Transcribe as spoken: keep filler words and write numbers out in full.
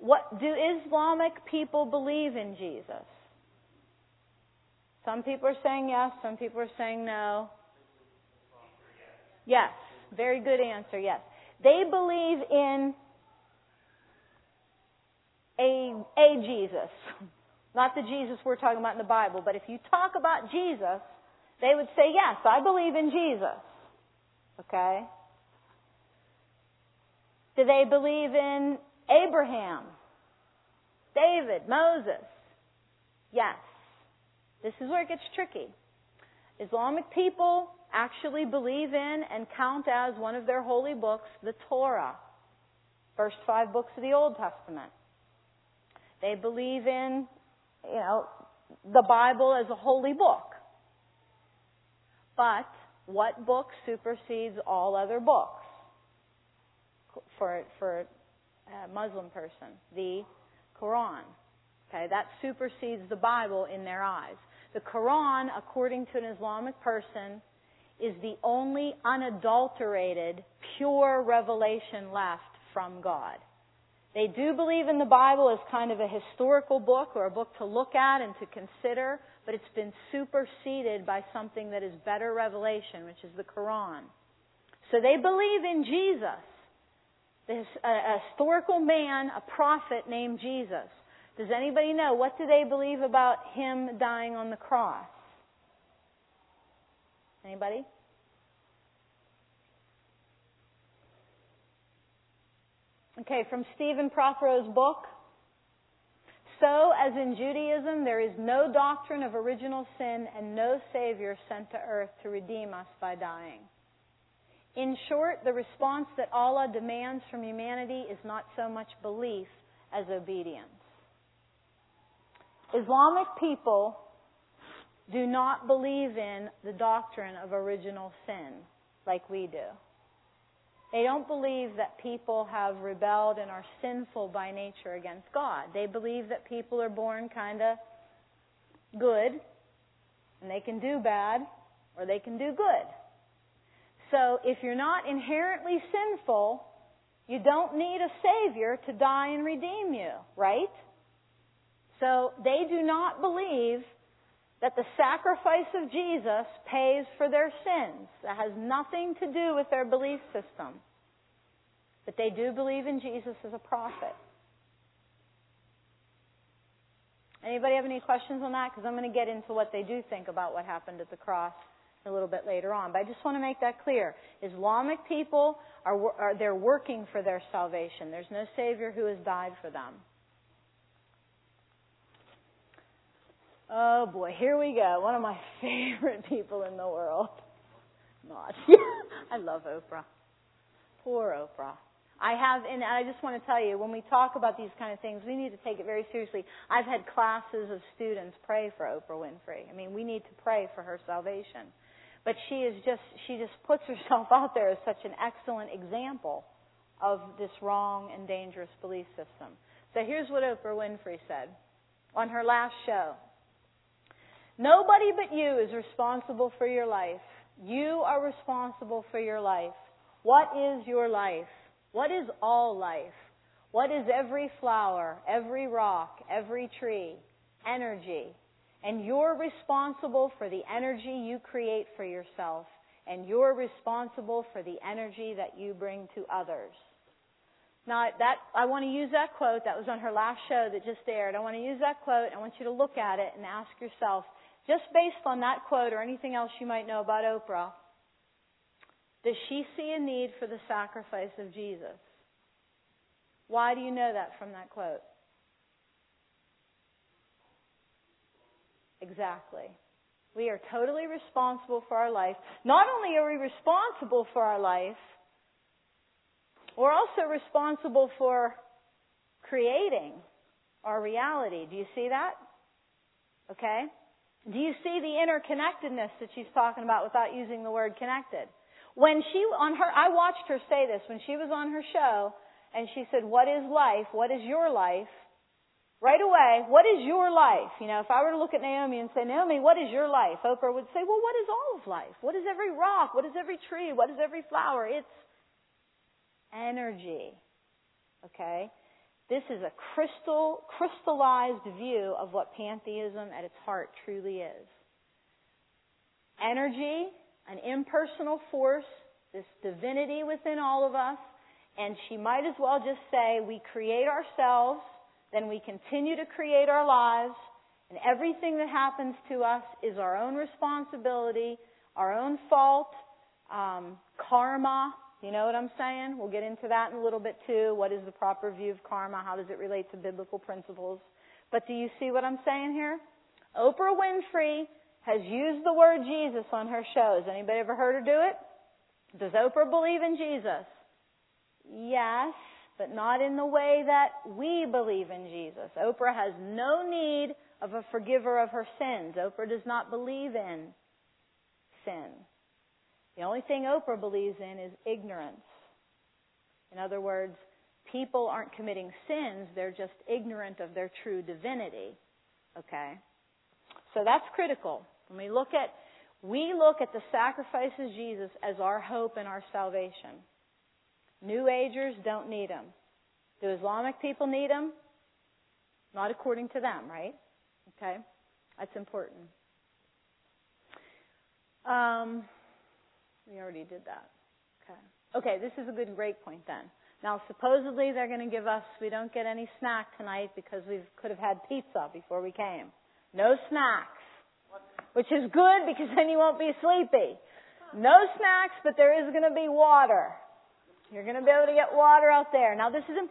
What do Islamic people believe in Jesus? Some people are saying yes, some people are saying no. Yes, very good answer, yes. They believe in a, a Jesus. Not the Jesus we're talking about in the Bible, but if you talk about Jesus, they would say, yes, I believe in Jesus. Okay? Do they believe in Abraham, David, Moses? Yes. This is where it gets tricky. Islamic people actually believe in and count as one of their holy books the Torah, first five books of the Old Testament. They believe in, you know, the Bible as a holy book. But what book supersedes all other books for for a Muslim person? The Quran. Okay, that supersedes the Bible in their eyes. The Quran, according to an Islamic person, is the only unadulterated, pure revelation left from God. They do believe in the Bible as kind of a historical book or a book to look at and to consider, but it's been superseded by something that is better revelation, which is the Quran. So they believe in Jesus, this, a, a historical man, a prophet named Jesus. Does anybody know, what do they believe about him dying on the cross? Anybody? Okay, from Stephen Prothero's book. So, as in Judaism, there is no doctrine of original sin and no Savior sent to earth to redeem us by dying. In short, the response that Allah demands from humanity is not so much belief as obedience. Islamic people do not believe in the doctrine of original sin like we do. They don't believe that people have rebelled and are sinful by nature against God. They believe that people are born kind of good, and they can do bad, or they can do good. So if you're not inherently sinful, you don't need a Savior to die and redeem you, right? So they do not believe that the sacrifice of Jesus pays for their sins. That has nothing to do with their belief system. But they do believe in Jesus as a prophet. Anybody have any questions on that? Because I'm going to get into what they do think about what happened at the cross a little bit later on. But I just want to make that clear. Islamic people, are, are they're working for their salvation. There's no Savior who has died for them. Oh boy, here we go. One of my favorite people in the world. Not. I love Oprah. Poor Oprah. I have, and I just want to tell you, when we talk about these kind of things, we need to take it very seriously. I've had classes of students pray for Oprah Winfrey. I mean, we need to pray for her salvation. But she is just, she just puts herself out there as such an excellent example of this wrong and dangerous belief system. So here's what Oprah Winfrey said on her last show. Nobody but you is responsible for your life. You are responsible for your life. What is your life? What is all life? What is every flower, every rock, every tree? Energy. And you're responsible for the energy you create for yourself. And you're responsible for the energy that you bring to others. Now, that I want to use that quote. That was on her last show that just aired. I want to use that quote. I want you to look at it and ask yourself, just based on that quote or anything else you might know about Oprah, does she see a need for the sacrifice of Jesus? Why do you know that from that quote? Exactly. We are totally responsible for our life. Not only are we responsible for our life, we're also responsible for creating our reality. Do you see that? Okay? Do you see the interconnectedness that she's talking about without using the word connected? When she, on her, I watched her say this when she was on her show, and she said, what is life? What is your life? Right away, what is your life? You know, if I were to look at Naomi and say, Naomi, what is your life? Oprah would say, well, what is all of life? What is every rock? What is every tree? What is every flower? It's energy. Okay? This is a crystal, crystallized view of what pantheism at its heart truly is. Energy, an impersonal force, this divinity within all of us, and she might as well just say we create ourselves, then we continue to create our lives, and everything that happens to us is our own responsibility, our own fault, um, karma. You know what I'm saying? We'll get into that in a little bit too. What is the proper view of karma? How does it relate to biblical principles? But do you see what I'm saying here? Oprah Winfrey has used the word Jesus on her shows. Anybody ever heard her do it? Does Oprah believe in Jesus? Yes, but not in the way that we believe in Jesus. Oprah has no need of a forgiver of her sins. Oprah does not believe in sin. The only thing Oprah believes in is ignorance. In other words, people aren't committing sins, they're just ignorant of their true divinity. Okay? So that's critical. When we look at, we look at the sacrifice of Jesus as our hope and our salvation. New Agers don't need them. Do Islamic people need them? Not according to them, right? Okay? That's important. Um... We already did that. Okay. Okay, this is a good break point then. Now, supposedly they're going to give us, we don't get any snack tonight because we could have had pizza before we came. No snacks. Which is good because then you won't be sleepy. No snacks, but there is going to be water. You're going to be able to get water out there. Now, this is important.